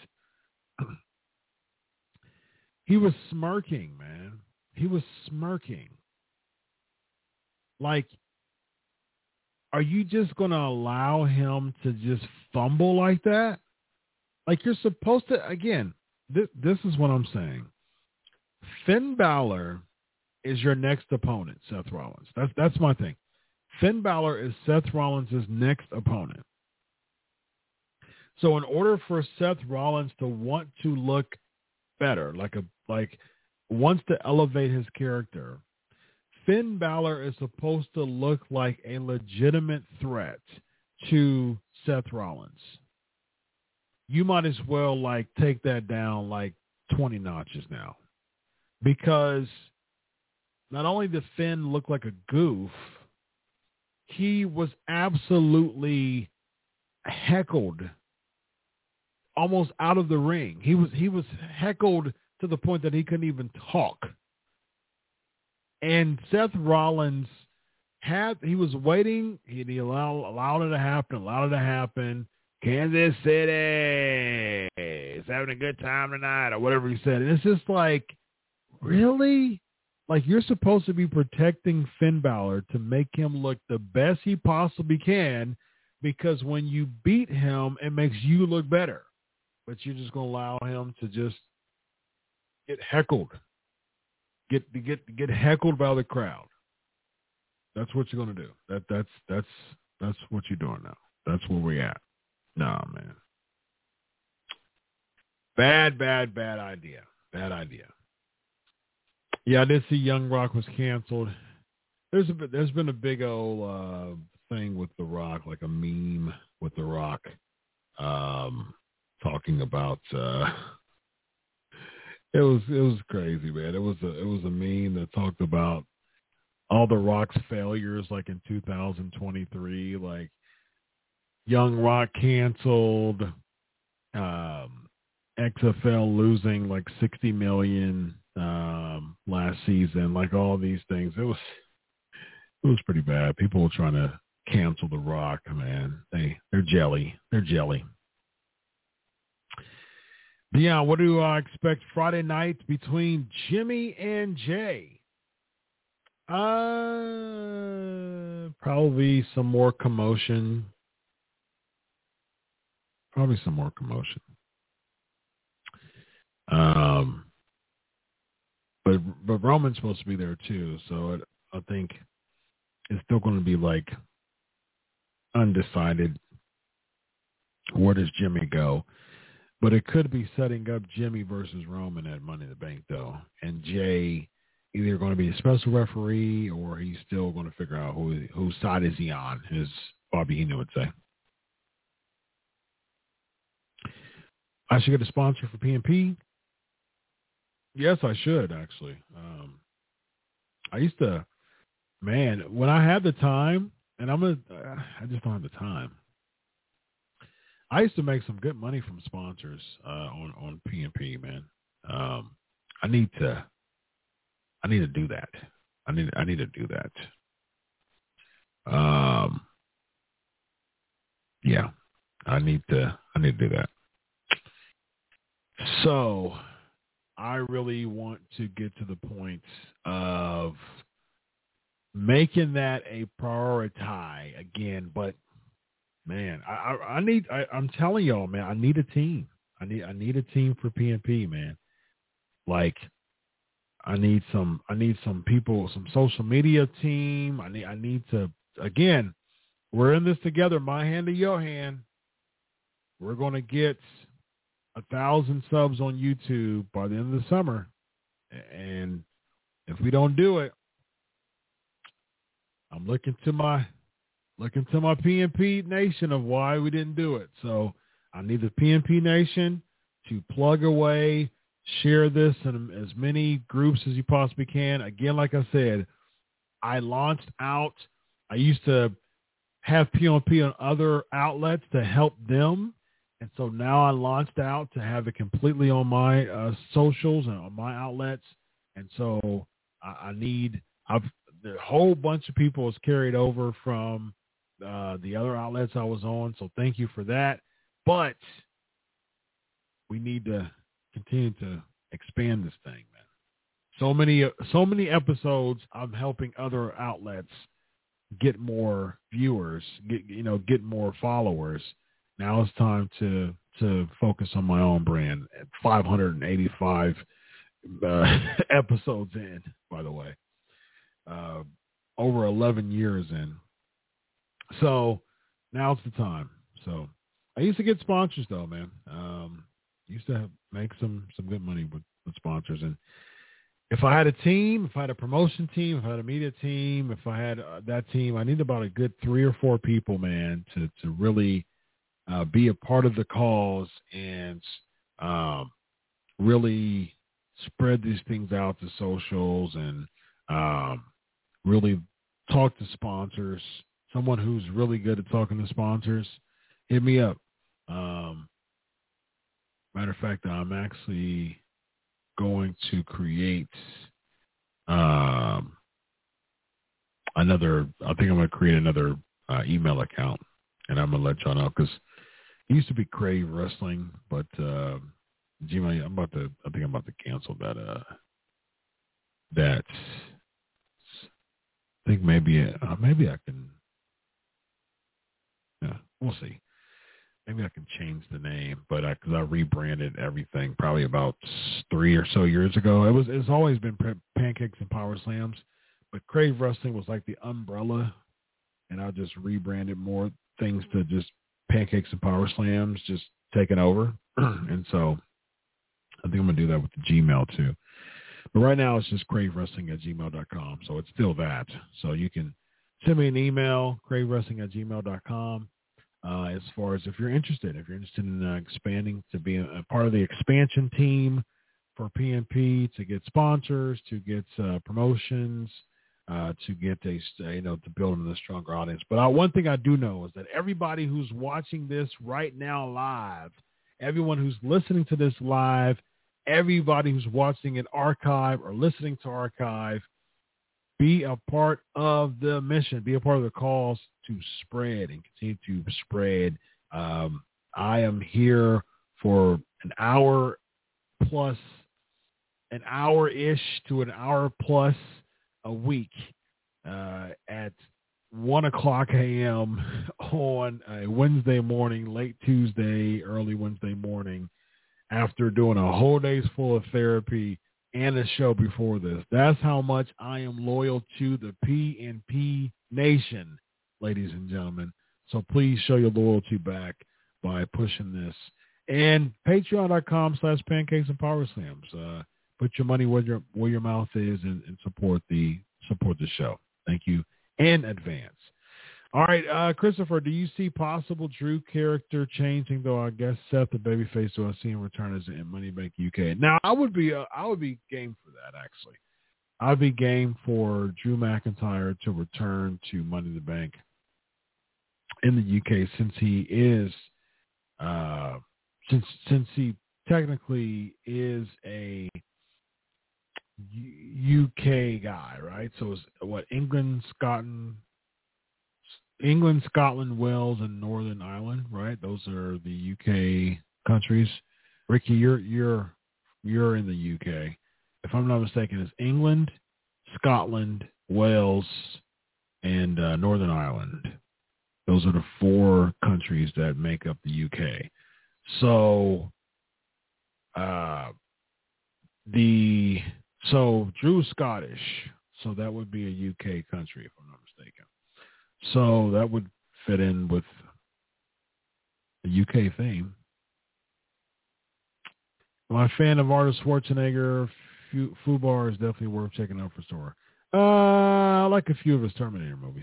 he was smirking, man. He was smirking. Like, are you just going to allow him to just fumble like that? Like, you're supposed to, again, this is what I'm saying. Finn Balor is your next opponent, Seth Rollins. That's my thing. Finn Balor is Seth Rollins' next opponent. So in order for Seth Rollins to want to look better, like wants to elevate his character, Finn Balor is supposed to look like a legitimate threat to Seth Rollins. You might as well take that down 20 notches now. Because not only did Finn look like a goof, he was absolutely heckled almost out of the ring. He was heckled to the point that he couldn't even talk. And Seth Rollins he was waiting. He allowed it to happen. Kansas City is having a good time tonight, or whatever he said. And it's just really? You're supposed to be protecting Finn Balor to make him look the best he possibly can, because when you beat him, it makes you look better. But you're just going to allow him to just get heckled. Get heckled by the crowd. That's what you're going to do. That's what you're doing now. That's where we're at. Nah, man. Bad idea. Bad idea. Yeah, I did see Young Rock was canceled. There's been a big old thing with The Rock, like a meme with The Rock, talking about. It was crazy, man. It was a meme that talked about all The Rock's failures, like in 2023, like Young Rock canceled, XFL losing like $60 million last season, like all these things. It was pretty bad. People were trying to cancel The Rock, man. They're jelly. They're jelly. Yeah, what do I expect Friday night between Jimmy and Jay? Probably some more commotion. But Roman's supposed to be there too, so I think it's still going to be like undecided. Where does Jimmy go? But it could be setting up Jimmy versus Roman at Money in the Bank, though. And Jay either going to be a special referee or he's still going to figure out whose side is he on, as Bobby Heenan would say. I should get a sponsor for PNP. Yes, I should, actually. I used to, man, when I had the time, and I just don't have the time. I used to make some good money from sponsors on PNP, man. I need to do that. I need to do that. Yeah, I need to do that. So I really want to get to the point of making that a priority again, but man, I'm telling y'all, man, I need a team. I need a team for PNP, man. Like I need some people, some social media team. I need to, again, we're in this together, my hand to your hand. We're going to get 1,000 subs on YouTube by the end of the summer. And if we don't do it, I'm looking to my PNP Nation of why we didn't do it. So I need the PNP Nation to plug away, share this in as many groups as you possibly can. Again, like I said, I launched out. I used to have PNP on other outlets to help them. And so now I launched out to have it completely on my socials and on my outlets. And so the whole bunch of people has carried over from the other outlets I was on. So thank you for that. But we need to continue to expand this thing, man. So many episodes I'm helping other outlets get more viewers, get more followers. Now it's time to focus on my own brand. 585 episodes in, by the way, over 11 years in. So now's the time. So I used to get sponsors though, man. Used to make some good money with sponsors. And if I had a team, if I had a promotion team, if I had a media team, if I had that team, I need about a good 3 or 4 people, man, to really be a part of the cause and really spread these things out to socials and really talk to sponsors. Someone who's really good at talking to sponsors, hit me up. Matter of fact, I'm actually going to create another email account, and I'm going to let y'all know, because it used to be Crave Wrestling, but Gmail, I think I'm about to cancel that. I think maybe I can. Yeah, we'll see. Maybe I can change the name, but because I rebranded everything probably about 3 or so years ago. It's always been Pancakes and Power Slams, but Crave Wrestling was like the umbrella, and I just rebranded more things to just Pancakes and Power Slams, just taking over. And so I think I'm gonna do that with the Gmail too. But right now it's just cravewrestling@gmail.com, so it's still that. So you can send me an email, cravewrestling@gmail.com. As far as if you're interested in expanding, to be a part of the expansion team for PNP, to get sponsors, to get promotions, to get to build a stronger audience. But one thing I do know is that everybody who's watching this right now live, everyone who's listening to this live, everybody who's watching it archive or listening to archive, be a part of the mission, be a part of the cause to spread and continue to spread. I am here for an hour-ish to an hour plus a week at 1 o'clock a.m. on a Wednesday morning, late Tuesday, early Wednesday morning, after doing a whole day's full of therapy and a show before this. That's how much I am loyal to the PNP Nation, ladies and gentlemen. So please show your loyalty back by pushing this. And patreon.com/pancakes and power slams. put your money where your mouth is and support the show. Thank you in advance. All right, Christopher, do you see possible Drew character changing? Though I guess Seth the babyface, do I see him return as in Money Bank UK? Now I would be game for that actually. I'd be game for Drew McIntyre to return to Money in the Bank in the UK since he is since he technically is a UK guy, right? So it's what England, Scotland, Wales, and Northern Ireland, right? Those are the UK countries. Ricky, you're in the UK. If I'm not mistaken, it's England, Scotland, Wales, and Northern Ireland. Those are the 4 countries that make up the UK. So, Drew's Scottish, so that would be a UK country, if I'm not mistaken. So that would fit in with the UK theme. Am I a fan of Arnold Schwarzenegger? Fubar is definitely worth checking out for sure. I like a few of his Terminator movies.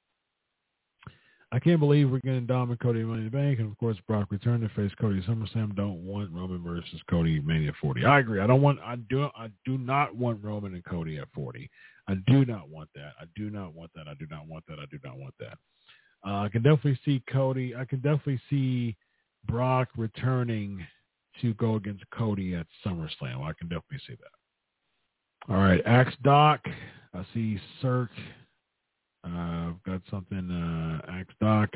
I can't believe we're getting Dom and Cody Money in the Bank, and of course Brock return to face Cody at SummerSlam. Don't want Roman versus Cody Mania 40. I agree. I do not want Roman and Cody at 40. I do not want that. I do not want that. I do not want that. I do not want that. I can definitely see Cody. I can definitely see Brock returning to go against Cody at SummerSlam. I can definitely see that. All right, Axe Doc. I see Cirque. I've got something. Axe Doc.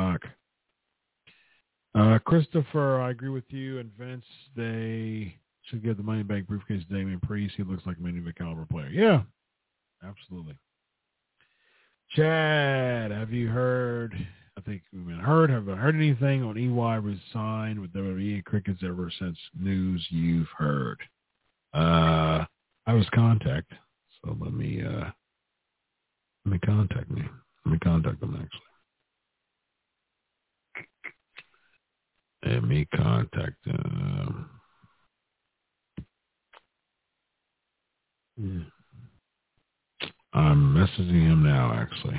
Christopher, I agree with you. And Vince, they should give the Money Bank briefcase to Damian Priest. He looks like a main event caliber player. Yeah, absolutely. Chad, have you heard? I think we've been heard. Have I heard anything on EY resigned with WWE and Crickets ever since news you've heard? I was contact, so let me contact me. Let me contact them actually. Let me contact them. Yeah. I'm messaging him now actually.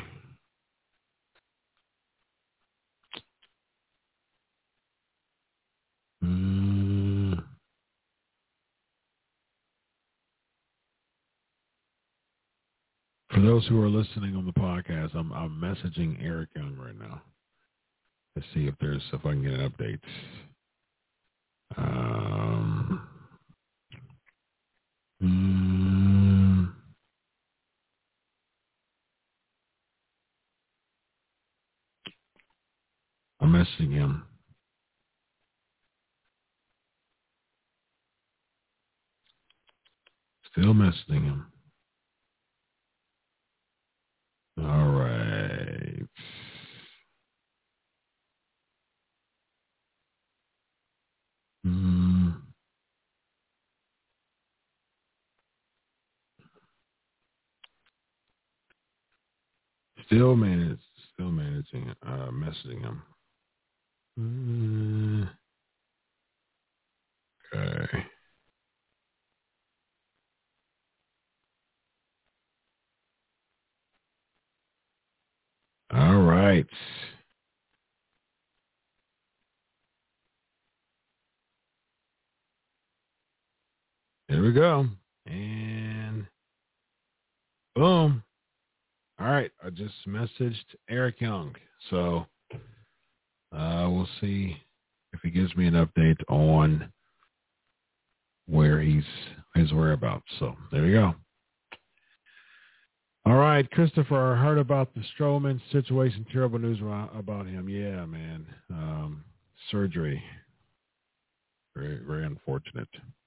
For those who are listening on the podcast, I'm messaging Eric Young right now to see if I can get an update. I'm messaging him. Still messaging him. All right. Still managing, messaging him. Okay. All right. Here we go. And boom. All right. I just messaged Eric Young. So we'll see if he gives me an update on where his whereabouts. So there we go. All right, Christopher, I heard about the Strowman situation. Terrible news about him. Yeah, man. Surgery. Very, very unfortunate.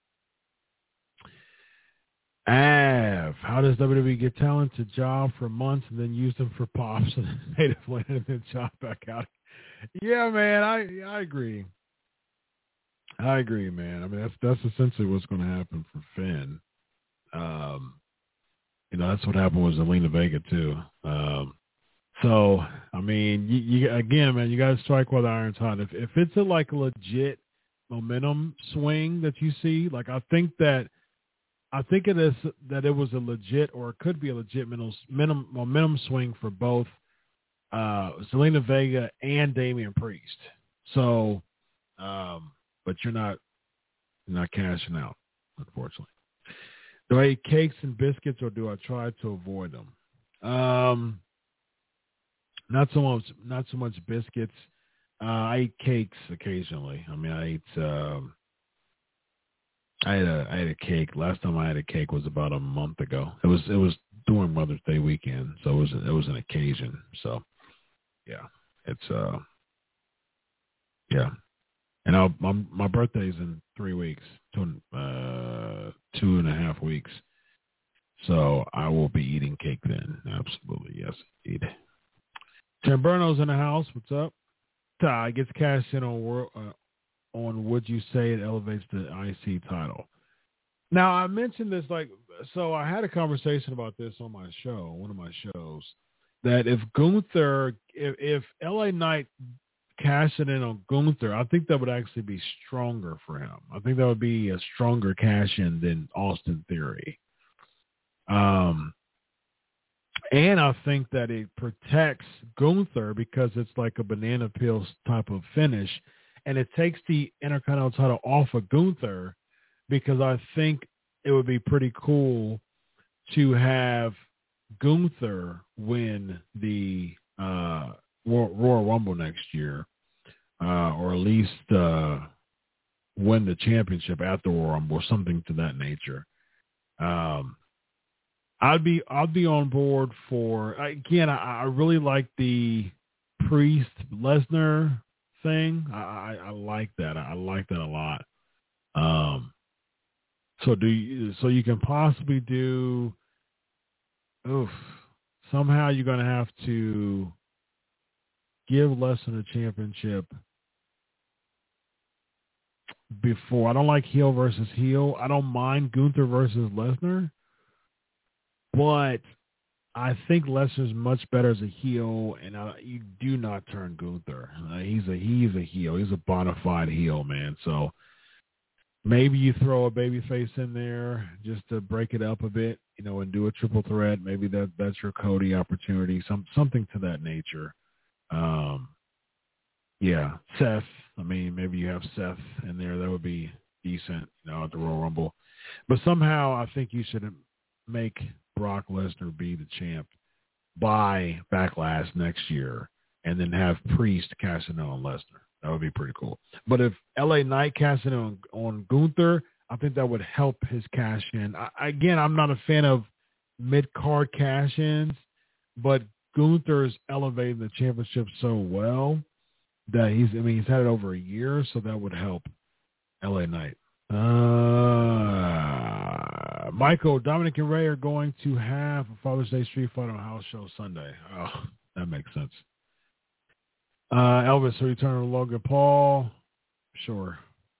How does WWE get talent to job for months and then use them for pops and then native land and then job back out? Yeah, man, I agree. I agree, man. I mean, that's essentially what's going to happen for Finn. That's what happened with Zelina Vega too. So, I mean, you again, man, you got to strike while the iron's hot. If it's a legit momentum swing that you see, like I think that I think it is that it was a legit, or it could be a legit momentum swing for both Zelina Vega and Damian Priest. So, but you're not cashing out, unfortunately. Do I eat cakes and biscuits, or do I try to avoid them? Not so much biscuits. I eat cakes occasionally. I mean, I had a cake. Last time I had a cake was about a month ago. It was during Mother's Day weekend, so it was an occasion. So yeah, it's yeah. And my birthday's in 3 weeks, 2.5 weeks. So I will be eating cake then. Absolutely, yes, indeed. Chamberno's in the house. What's up? Ty gets cashed in on Would You Say It elevates the IC title. Now I mentioned this so I had a conversation about this on my show, one of my shows, that if Gunther, if LA Knight cashed it in on Gunther, I think that would actually be stronger for him. I think that would be a stronger cash in than Austin Theory. And I think that it protects Gunther because it's like a banana peel type of finish, and it takes the Intercontinental title off of Gunther, because I think it would be pretty cool to have Gunther win the Royal Rumble next year, or at least win the championship at the Royal Rumble, or something to that nature. I'd be on board for, again, I really like the Priest Lesnar thing. I like that. I like that a lot. So you can possibly do, somehow you're going to have to give Lesnar the championship before. I don't like heel versus heel. I don't mind Gunther versus Lesnar, but I think Lesnar's much better as a heel, and you do not turn Gunther. He's a heel. He's a bona fide heel, man. So maybe you throw a babyface in there just to break it up a bit, and do a triple threat. Maybe that's your Cody opportunity, something to that nature. Yeah, Seth. I mean, maybe you have Seth in there. That would be decent, at the Royal Rumble. But somehow I think you should make Brock Lesnar be the champ by Backlash next year, and then have Priest cash in on Lesnar. That would be pretty cool. But if LA Knight cashed in on Gunther, I think that would help his cash in. Again, I'm not a fan of mid-card cash-ins, but Gunther's elevating the championship so well that he's had it over a year, so that would help LA Knight. Michael, Dominic and Ray are going to have a Father's Day Street Fight on House Show Sunday. Oh, that makes sense. Elvis, are you turning to Logan Paul? Sure.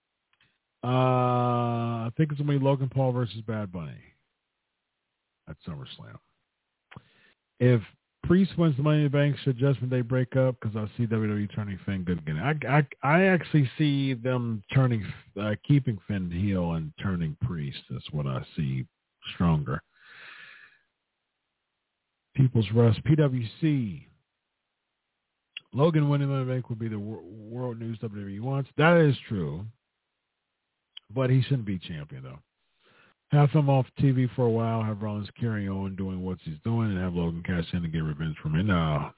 I think it's going to be Logan Paul versus Bad Bunny at SummerSlam. If Priest wins the Money in the Bank, should Judgment Day break up? Because I see WWE turning Finn good again. I actually see them keeping Finn heel and turning Priest. That's what I see stronger. People's Rust, PWC. Logan winning the Money in the Bank would be the world news WWE wants. That is true. But he shouldn't be champion, though. Have him off TV for a while, have Rollins carry on doing what he's doing, and have Logan cash in to get revenge from him. No.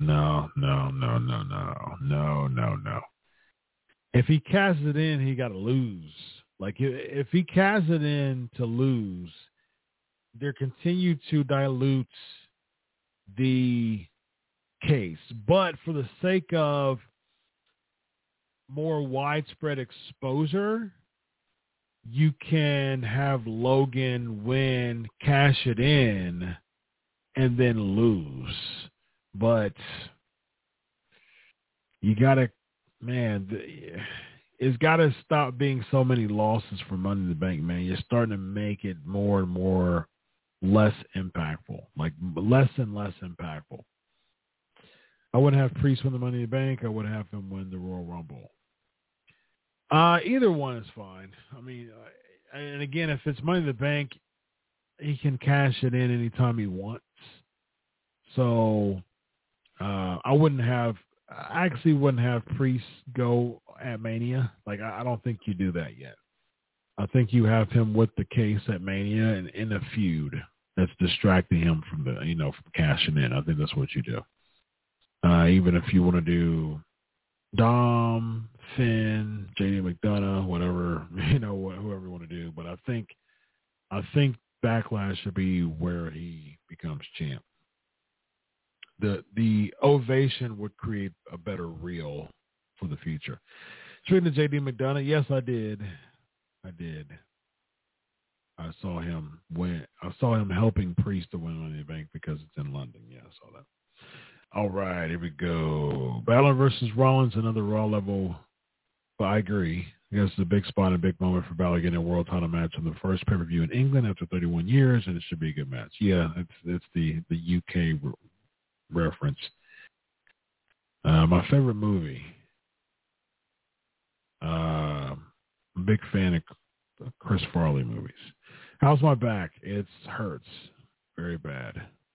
If he cashes it in, he got to lose. Like, if he cashes it in to lose, they're continue to dilute the case. But for the sake of more widespread exposure, you can have Logan win, cash it in, and then lose. But you got to, it's got to stop being so many losses for Money in the Bank, man. You're starting to make it more and more less impactful, like less and less impactful. I wouldn't have Priest win the Money in the Bank. I would have him win the Royal Rumble. Either one is fine. I mean, and again, if it's Money in the Bank, he can cash it in anytime he wants. So I actually wouldn't have Priest go at Mania. Like, I don't think you do that yet. I think you have him with the case at Mania and in a feud that's distracting him from from cashing in. I think that's what you do. Even if you want to do Dom, Finn, JD McDonough, whatever, whoever you want to do. But I think Backlash should be where he becomes champ. The ovation would create a better reel for the future. Speaking of JD McDonough, yes, I did. I saw him win. I saw him helping Priest to win Money in the Bank because it's in London. Yeah, I saw that. All right, here we go. Balor versus Rollins, another Raw level. But I agree. I guess it's a big spot and a big moment for Balor getting a world title match on the first pay-per-view in England after 31 years, and it should be a good match. Yeah, it's the UK reference. My favorite movie. I'm a big fan of Chris Farley movies. How's my back? It hurts very bad.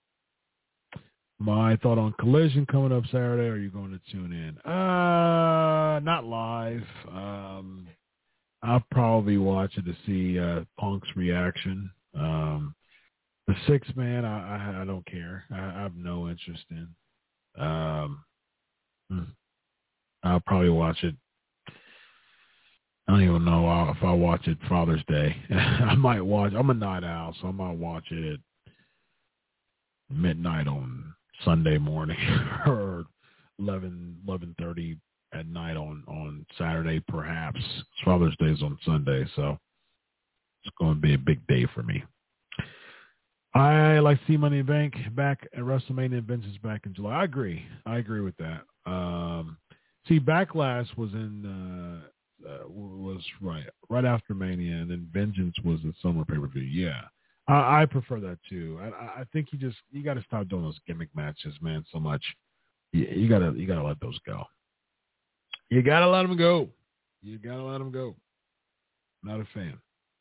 My thought on Collision coming up Saturday. Are you going to tune in? Not live. I'll probably watch it to see Punk's reaction. The 6-man, I don't care. I have no interest in. I'll probably watch it. I don't even know if I'll watch it Father's Day. I might watch. I'm a night owl, so I might watch it at midnight on Sunday morning or 11:30 at night on Saturday, perhaps. Father's Day is on Sunday, so it's going to be a big day for me. I like to see Money in the Bank back at WrestleMania. Vengeance back in July. I agree with that. See, Backlash was was right after Mania, and then Vengeance was the summer pay-per-view. Yeah, I prefer that too. I think you got to stop doing those gimmick matches, man. So much. You gotta let those go. You gotta let them go. Not a fan.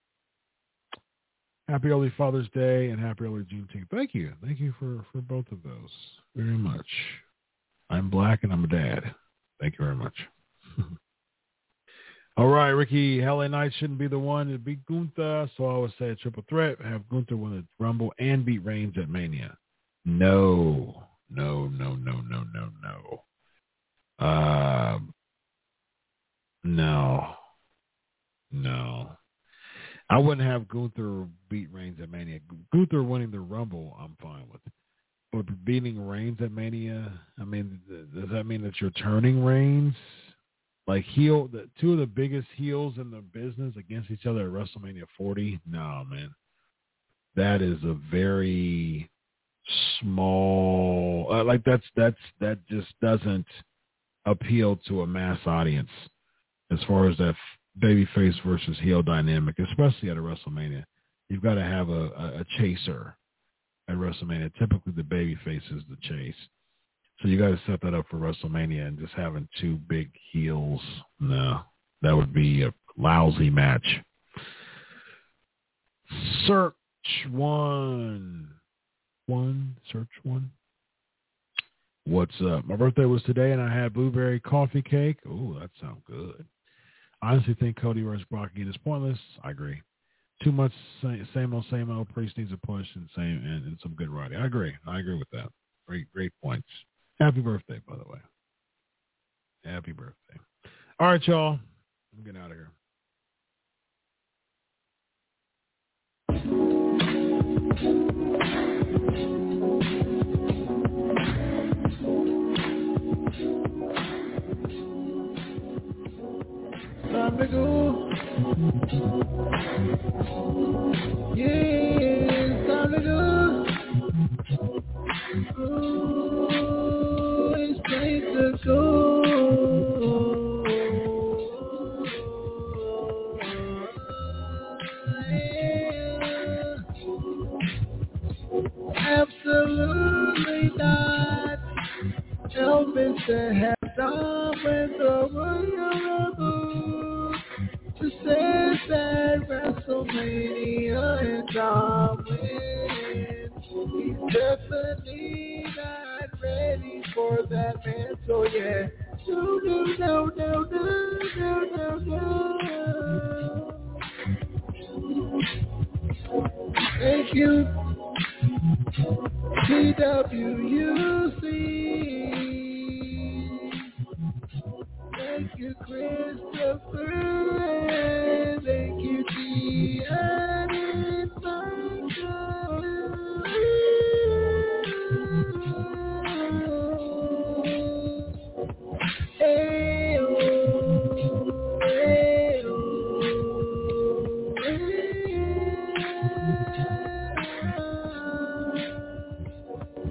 Happy early Father's Day and happy early Juneteenth. Thank you for both of those very much. I'm black and I'm a dad. Thank you very much. All right, Ricky, LA Knight shouldn't be the one to beat Gunther, so I would say a triple threat. Have Gunther win the Rumble and beat Reigns at Mania. No. No. I wouldn't have Gunther beat Reigns at Mania. Gunther winning the Rumble, I'm fine with. But beating Reigns at Mania, I mean, does that mean that you're turning Reigns? Like two of the biggest heels in the business against each other at WrestleMania 40? No, man. That is a very small, that just doesn't appeal to a mass audience as far as that babyface versus heel dynamic, especially at a WrestleMania. You've got to have a chaser at WrestleMania. Typically the babyface is the chase. So you got to set that up for WrestleMania, and just having two big heels, no, that would be a lousy match. Search one. What's up? My birthday was today, and I had blueberry coffee cake. Ooh, that sounds good. I honestly think Cody versus Brock is pointless. I agree. Too much same old. Priest needs a push and some good writing. I agree with that. Great points. Happy birthday, by the way. Happy birthday. All right, y'all. I'm getting out of here. Time to go. Yeah, time to go. Oh, it's time to go. Yeah. Absolutely not. Elvis to have done with the Royal to say that WrestleMania is done with. Definitely not ready for that man. So yeah. No. Thank you, TWUC. Thank you, Christopher. Thank you, Diane and Michael. Hey-oh, hey-oh,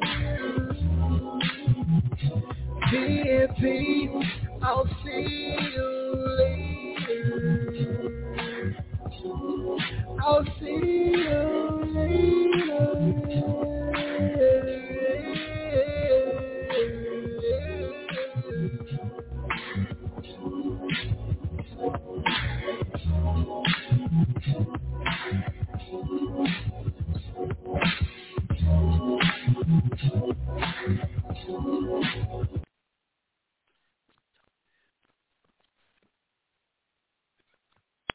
hey-oh. PNP, I'll see